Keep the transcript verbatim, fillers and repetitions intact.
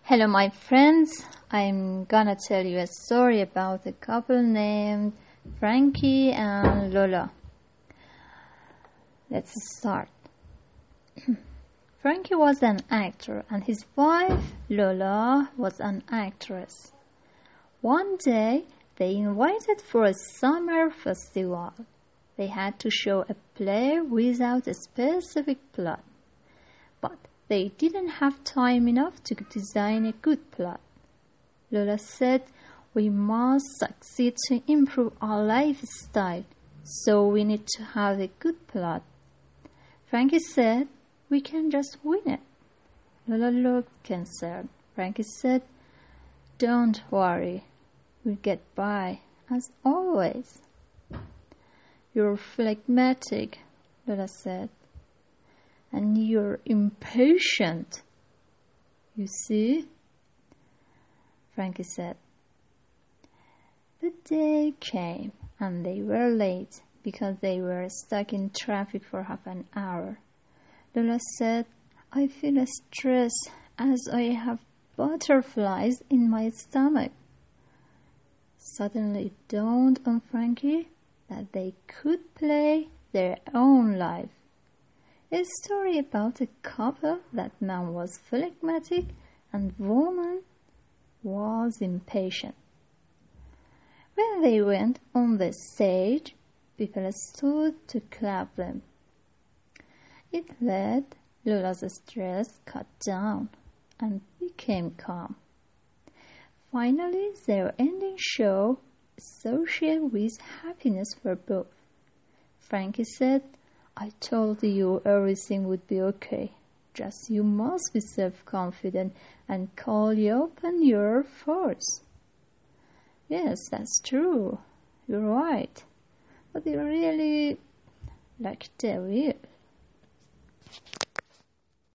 Hello, my friends. I'm gonna tell you a story about a couple named Frankie and Lola. Let's start. Frankie was an actor and his wife, Lola, was an actress. One day, they invited for a summer festival. They had to show a play without a specific plot. But they didn't have time enough to design a good plot. Lola said, "We must succeed to improve our lifestyle, so we need to have a good plot." Frankie said, "We can just win it." Lola looked concerned. Frankie said, "Don't worry, we'll get by, as always." "You're phlegmatic," Lola said. "And you're impatient, you see," Frankie said. The day came, and they were late because they were stuck in traffic for half an hour. Lola said, "I feel stressed as I have butterflies in my stomach." Suddenly it dawned on Frankie that they could play their own life. A story about a couple that man was phlegmatic and woman was impatient. When they went on the stage, people stood to clap them. It let Lola's stress cut down and became calm. Finally, their ending show associated with happiness for both. Frankie said, "I told you everything would be okay. Just you must be self-confident and call open your force." "Yes, that's true. You're right. But you're really like the devil."